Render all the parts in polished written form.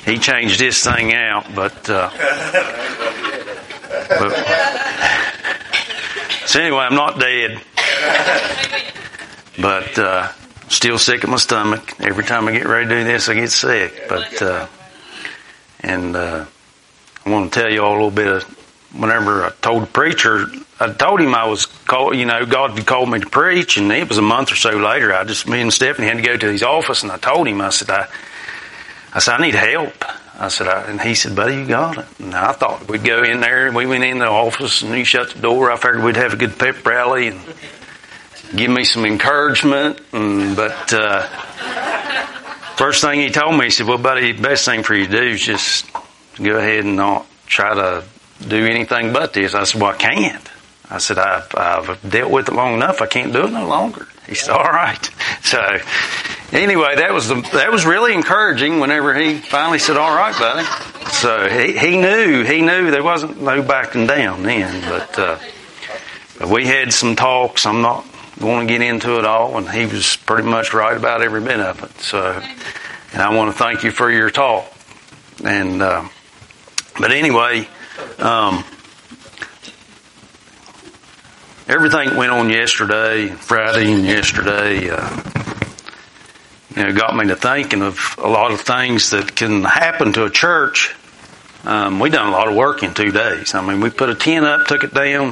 he changed this thing out, but so anyway, I'm not dead, but still sick at my stomach. Every time I get ready to do this, I get sick. But I want to tell you all a little bit of whenever I told the preacher, I told him I was called, God had called me to preach, and it was a month or so later. Me and Stephanie had to go to his office, and I told him, I said, I need help. I said, and he said, buddy, you got it. And I thought we'd go in there, and we went in the office, and he shut the door. I figured we'd have a good pep rally and give me some encouragement. But first thing he told me, he said, well, buddy, the best thing for you to do is just go ahead and not try to do anything but this. I said, well, I can't. I said, I've dealt with it long enough. I can't do it no longer. He said, all right. So anyway, that was really encouraging whenever he finally said, all right, buddy. So he knew there wasn't no backing down then, but we had some talks. I'm not going to get into it all, and he was pretty much right about every bit of it. So, and I want to thank you for your talk. And, but anyway, everything went on yesterday, Friday and yesterday, got me to thinking of a lot of things that can happen to a church. We done a lot of work in 2 days. I mean, we put a tent up, took it down.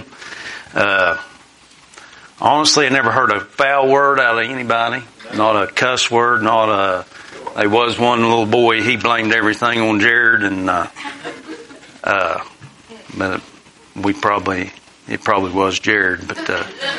Honestly, I never heard a foul word out of anybody. Not a cuss word, there was one little boy, he blamed everything on Jared, and, but it probably was Jared, but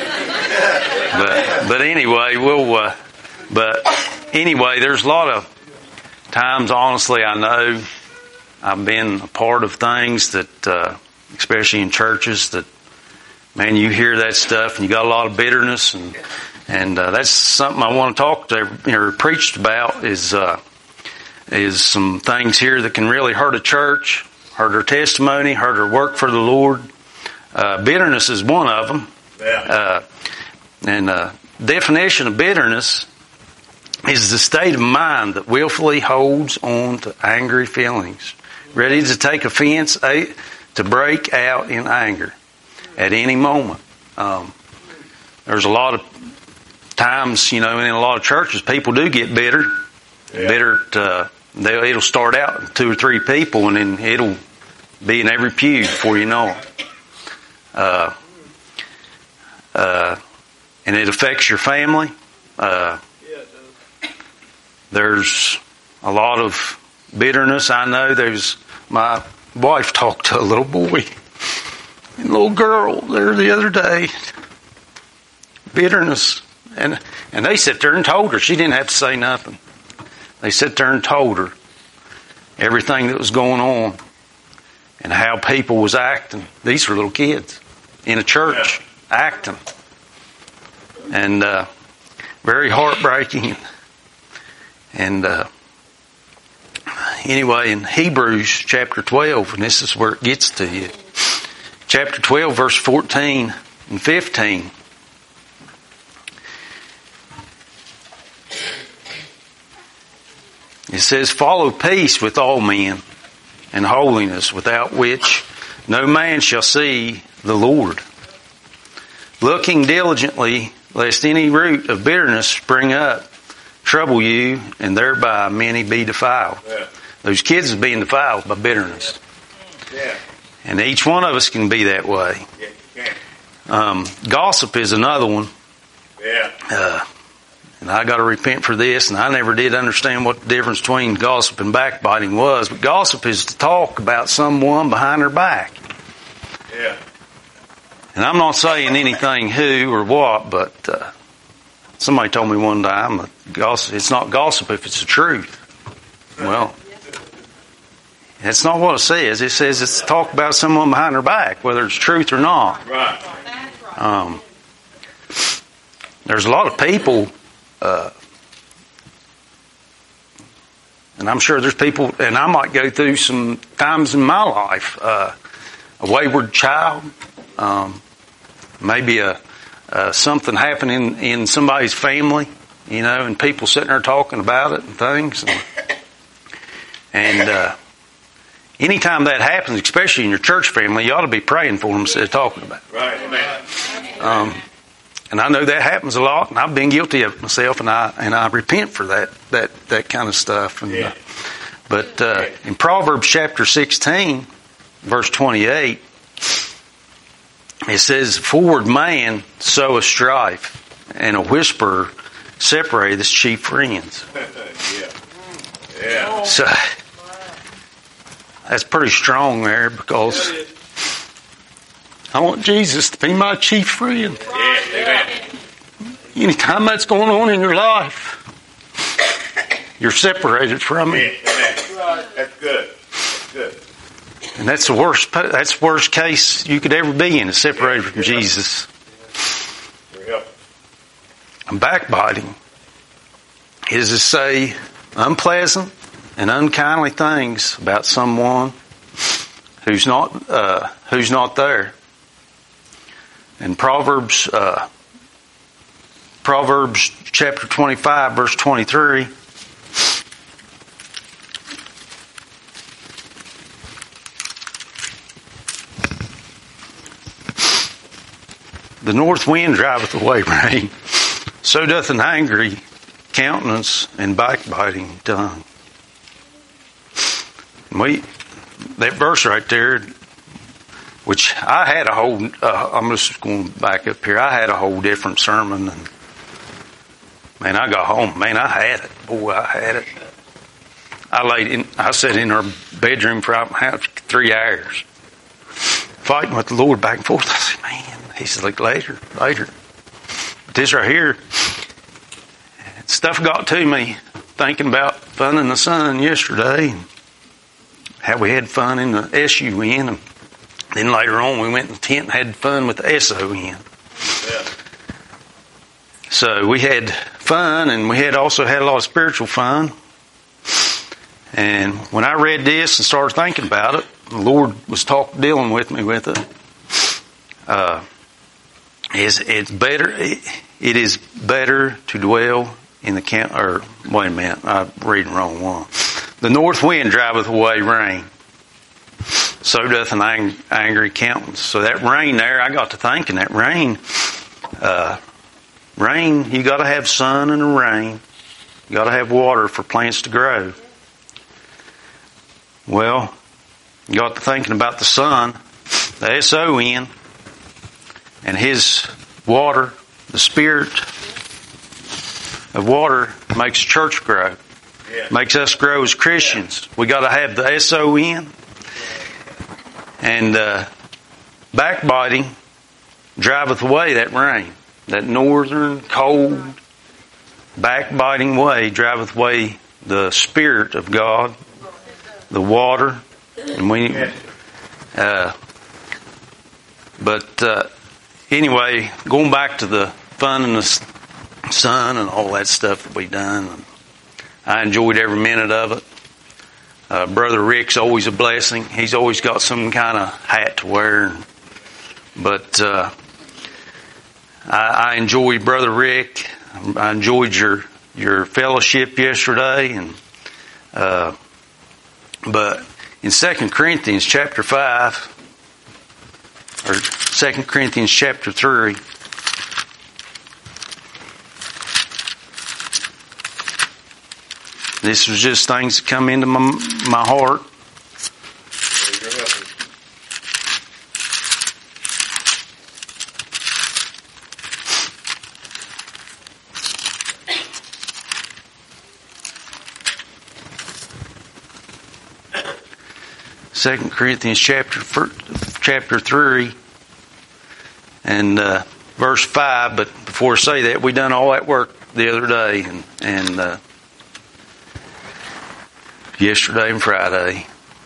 anyway, but anyway, there's a lot of times, honestly, I know I've been a part of things that, especially in churches, that, man, you hear that stuff and you got a lot of bitterness, and that's something I want to talk to, preached about is some things here that can really hurt a church, hurt their testimony, hurt their work for the Lord. Bitterness is one of them. Yeah. And definition of bitterness is the state of mind that willfully holds on to angry feelings, ready to take offense, to break out in anger at any moment. There's a lot of times, in a lot of churches, people do get bitter. Yeah. Bitter, it'll start out with 2 or 3 people, and then it'll be in every pew before you know it. And it affects your family. There's a lot of bitterness. I know my wife talked to a little boy and little girl there the other day. Bitterness. And they sat there and told her. She didn't have to say nothing. They sat there and told her everything that was going on and how people was acting. These were little kids in a church acting. And very heartbreaking. And anyway, in Hebrews chapter 12, and this is where it gets to you. Chapter 12, verse 14 and 15. It says, follow peace with all men and holiness, without which no man shall see the Lord. Looking diligently, lest any root of bitterness spring up, trouble you, and thereby many be defiled. Yeah. Those kids are being defiled by bitterness. Yeah. And each one of us can be that way. Yeah, gossip is another one. Yeah. And I got to repent for this, and I never did understand what the difference between gossip and backbiting was. But gossip is to talk about someone behind their back. Yeah. And I'm not saying anything who or what, but somebody told me one time that it's not gossip if it's the truth. Well, that's not what it says. It says it's to talk about someone behind their back, whether it's truth or not. Right. There's a lot of people, and I'm sure there's people, and I might go through some times in my life, a wayward child, maybe something happening in somebody's family, and people sitting there talking about it and things. And anytime that happens, especially in your church family, you ought to be praying for them instead of talking about it. Right, amen. And I know that happens a lot, and I've been guilty of it myself, and I repent for that kind of stuff. And, but in Proverbs chapter 16, verse 28, it says, "Forward man soweth strife, and a whisperer separateth his chief friends." Yeah. So that's pretty strong there, because I want Jesus to be my chief friend. Anytime that's going on in your life, you're separated from Him. That's good. That's good. And that's the worst case you could ever be in, is separated from Jesus. And backbiting is to say unpleasant and unkindly things about someone who's not there. And Proverbs chapter 25, verse 23. "The north wind driveth away rain, so doth an angry countenance and backbiting tongue." That verse right there, which I had a whole, I'm just going back up here, I had a whole different sermon, and man, I got home, man, I had it. Boy, I had it. I sat in our bedroom for 3 hours, fighting with the Lord back and forth. I said, man, He said, like, later. But this right here, stuff got to me thinking about fun in the sun yesterday, and how we had fun in the SUN, and then later on we went in the tent and had fun with the SON. Yeah. So we had fun, and we also had a lot of spiritual fun. And when I read this and started thinking about it, the Lord was dealing with me with it. It's better. It is better to dwell in the camp. Or wait a minute, I'm reading the wrong one. "The north wind driveth away rain, so doth an angry countenance." So that rain there, I got to thinking, that rain, you got to have sun and rain. You got to have water for plants to grow. Well, you got to thinking about the sun, the SON, and His water. The Spirit of water makes the church grow. Makes us grow as Christians. We got to have the SON. And backbiting driveth away that rain. That northern, cold, backbiting way driveth away the Spirit of God, the water. And anyway, going back to the fun in the sun and all that stuff that we done, I enjoyed every minute of it. Brother Rick's always a blessing. He's always got some kind of hat to wear. But I enjoyed Brother Rick. I enjoyed your fellowship yesterday. And but in 2 Corinthians chapter 5, or 2 Corinthians chapter 3, this was just things that come into my heart. Second Corinthians chapter 3 and verse 5. But before I say that, we done all that work the other day and yesterday and Friday,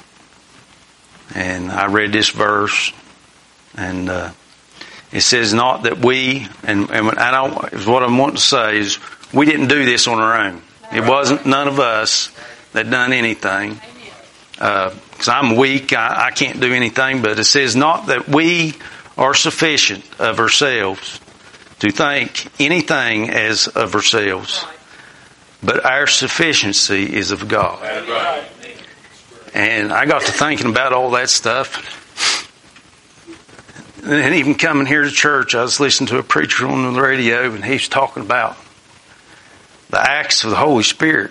and I read this verse, and it says, "Not that we," and what I'm wanting to say is, we didn't do this on our own. It wasn't none of us that done anything. Because I'm weak, I can't do anything. But it says, "Not that we are sufficient of ourselves to think anything as of ourselves, but our sufficiency is of God." And I got to thinking about all that stuff. And even coming here to church, I was listening to a preacher on the radio, and he was talking about the acts of the Holy Spirit.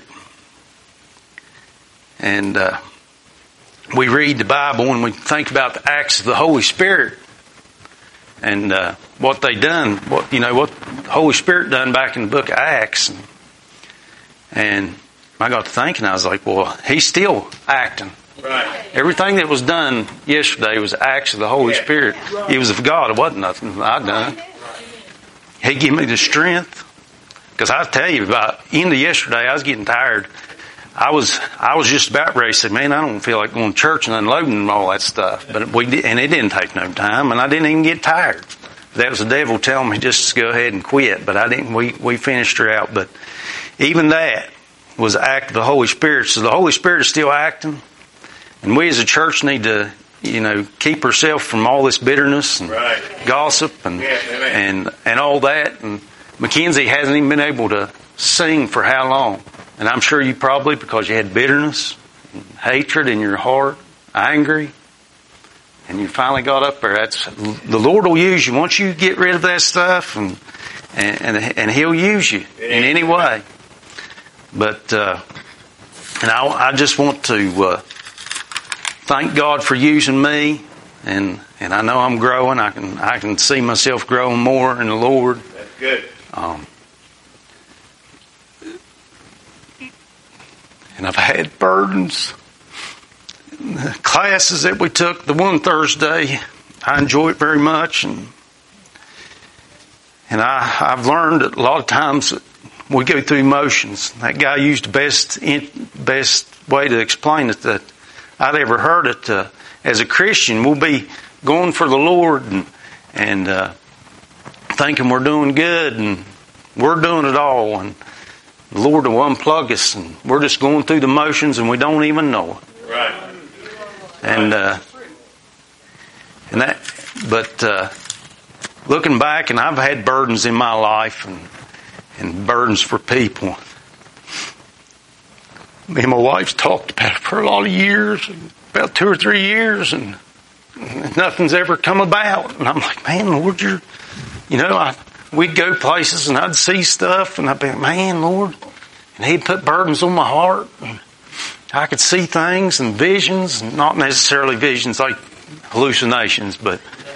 And we read the Bible and we think about the acts of the Holy Spirit and what they done, what the Holy Spirit done back in the book of Acts. And I got to thinking, I was like, well, He's still acting. Right. Everything that was done yesterday was acts of the Holy Spirit. It was of God. It wasn't nothing I done. He gave me the strength. Because I tell you, about into yesterday, I was getting tired. I was just about ready to say, man, I don't feel like going to church and unloading and all that stuff. But we did, and it didn't take no time, and I didn't even get tired. That was the devil telling me just to go ahead and quit. But I didn't. We finished her out. But even that was an act of the Holy Spirit. So the Holy Spirit is still acting. And we as a church need to, keep ourselves from all this bitterness and gossip and all that. And Mackenzie hasn't even been able to sing for how long? And I'm sure you probably, because you had bitterness and hatred in your heart, angry, and you finally got up there. The Lord will use you once you get rid of that stuff, and He'll use you in any way. But and I just want to thank God for using me, and I know I'm growing. I can see myself growing more in the Lord. That's good. And I've had burdens. The classes that we took, the one Thursday, I enjoy it very much, and I've learned that a lot of times we go through emotions. That guy used the best way to explain it that I'd ever heard it. As a Christian, we'll be going for the Lord and thinking we're doing good and we're doing it all, and the Lord will unplug us, and we're just going through the motions and we don't even know it. Right. But looking back, and I've had burdens in my life and burdens for people. Me and my wife's talked about it for a lot of years, about 2 or 3 years, and nothing's ever come about. And I'm like, man, Lord, we'd go places and I'd see stuff and I'd be like, man, Lord, and He'd put burdens on my heart. And I could see things and visions, and not necessarily visions like hallucinations, but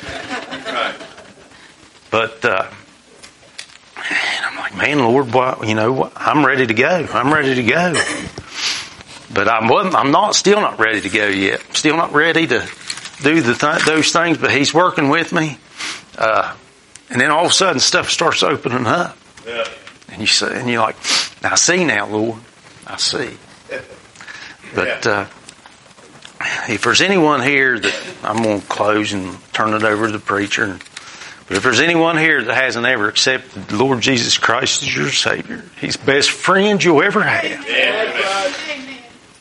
and I'm like, man, Lord, I'm ready to go. I'm ready to go. But I'm still not ready to go yet. I'm still not ready to do those things, but He's working with me. And then all of a sudden stuff starts opening up. Yeah. And you're like, I see now, Lord. I see. But if there's anyone here that I'm going to close and turn it over to the preacher. But if there's anyone here that hasn't ever accepted the Lord Jesus Christ as your Savior, He's the best friend you'll ever have. Amen.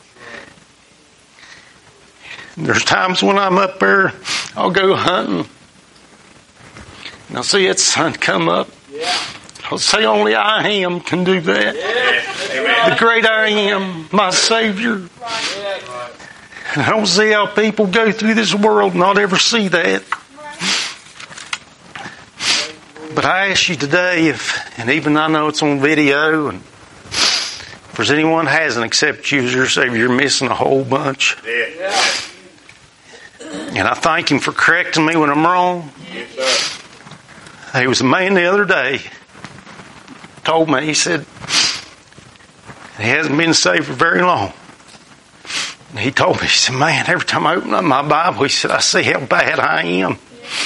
There's times when I'm up there, I'll go hunting, and I'll see that sun come up. I'll say only I Am can do that. The great I Am, my Savior. And I don't see how people go through this world and not ever see that. But I ask you today, and even I know it's on video, and if there's anyone who hasn't accepted you as your Savior, you're missing a whole bunch. And I thank Him for correcting me when I'm wrong. There was a man the other day told me, he said, he hasn't been saved for very long. And he told me, he said, man, every time I open up my Bible, he said, I see how bad I am.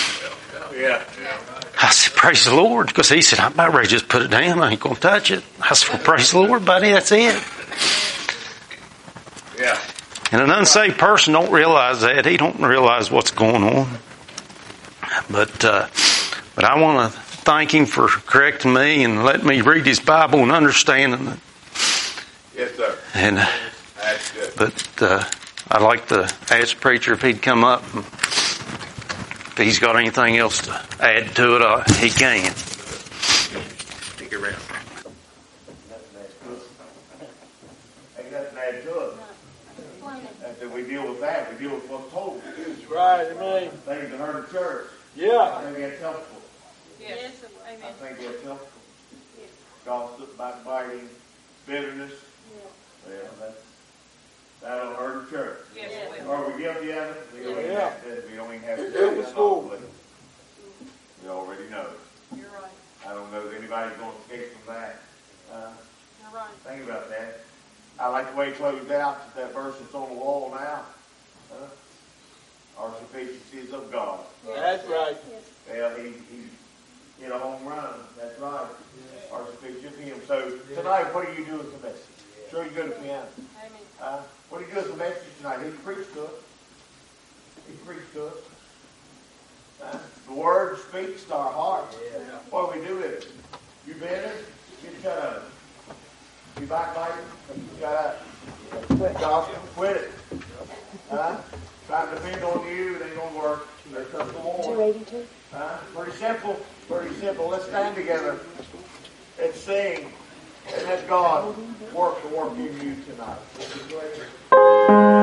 I said, praise the Lord. Because he said, I'm about ready to just put it down. I ain't going to touch it. I said, well, praise the Lord, buddy. That's it. Yeah. And an unsaved person don't realize that. He don't realize what's going on. But I want to thank Him for correcting me and letting me read His Bible and understanding it. Yes, sir. And that's good. But I'd like to ask the preacher if he'd come up. If he's got anything else to add to it, he can. Stick around. Ain't nothing to add to it. That we deal with that. We deal with what's holy. That's right, amen. Things that hurt the church. Yeah. I think that's helpful. Yes. I Amen. think that's helpful. Gossip, backbiting, bitterness. Well, that'll hurt the church. Yes, it will. Are we guilty of it? We don't even Yeah. have to. We don't even have to. Yeah, it's cool. We already know. You're right. I don't know if anybody's going to escape from that. You're right. Think about that. I like the way he closed out that verse that's on the wall now. Our sufficiency is of God. That's right. Well, he hit a home run. That's right. Our sufficiency of Him. So tonight, what do you do with the message? Sure, you go to piano. Amen. What do you do with the message tonight? He preached to us. He preached to us. The Word speaks to our hearts. What do we do with it? You bitter? Get shut up. You backbiting? Shut up. Gossip? Quit it. Trying to depend on you, it ain't going to work. There's something more. 282. Pretty simple. Pretty simple. Let's stand together and sing. And let God work the work in you tonight.